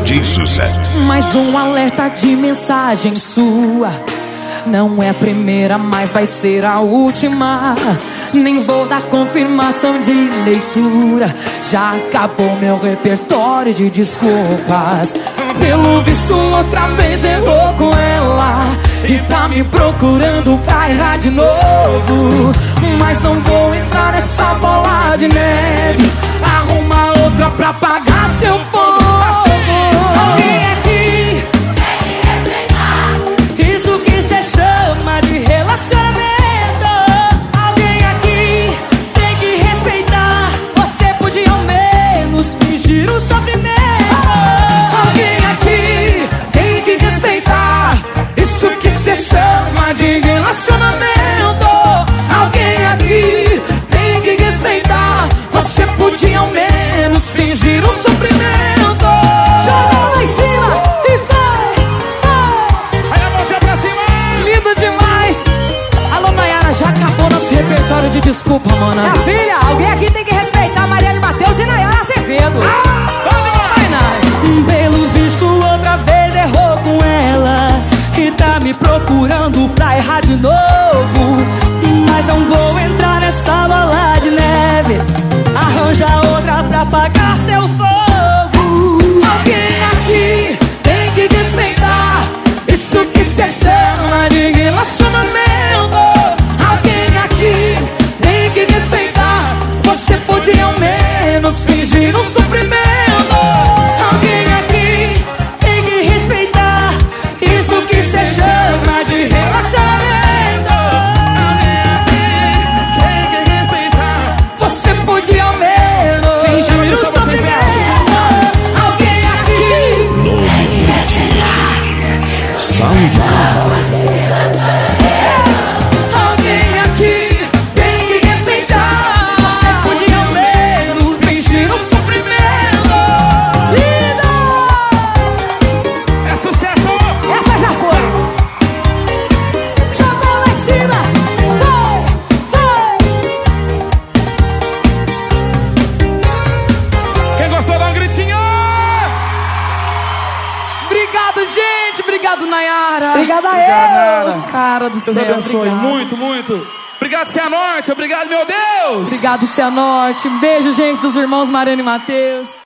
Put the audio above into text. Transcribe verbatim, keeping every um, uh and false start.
D J Sucesso. Mais um alerta de mensagem sua. Não é a primeira, mas vai ser a última. Nem vou dar confirmação de leitura. Já acabou meu repertório de desculpas. Pelo visto outra vez errou com ela e tá me procurando pra errar de novo. Mas não vou entrar nessa bola de neve. Arruma outra pra pagar seu fogo. Alguém aqui isso que cê chama de relacionamento. Alguém aqui tem que respeitar. Você podia ao menos fingir o sofrimento. Alguém aqui tem que respeitar isso que cê chama de relacionamento. Alguém aqui tem que respeitar. Você podia ao menos fingir o sofrimento. Joga lá em cima e vai, vai. Aí a mãozinha pra cima. Lindo demais. Alô, Nayara, já acabou nosso repertório de desculpa, mana. Minha filha, alguém aqui tem que respeitar Mariane Matheus e Nayara Azevedo. Vai, Nay. Pelo visto outra vez errou com ela e tá me procurando pra errar de novo. Mas não vou entrar nessa bola de neve. Arranja outra pra apagar seu fogo. Alguém aqui tem que respeitar isso que cê chama de relacionamento. Alguém aqui tem que respeitar. Você podia ao menos fingir um sofrimento. Alguém aqui tem que respeitar isso que cê chama de relacionamento. Alguém aqui tem que respeitar. Você podia ao menos fingir um sofrimento. Alguém aqui No limite. SoundCloud. Alguém aqui tem que respeitar. Você podia ao menos fingir um sofrimento. Linda! É sucesso. Essa já foi. Jogou lá em cima. Vai, vai. Quem gostou, dá um gritinho. Obrigado, gente. Obrigado, Nayara. Obrigada a Obrigado, eu. Nayara. Cara do Deus céu. abençoe obrigado. muito, muito. Obrigado, Cianorte. Obrigado, meu Deus. Obrigado, Cianorte. Um beijo, gente, dos irmãos Mariane e Matheus.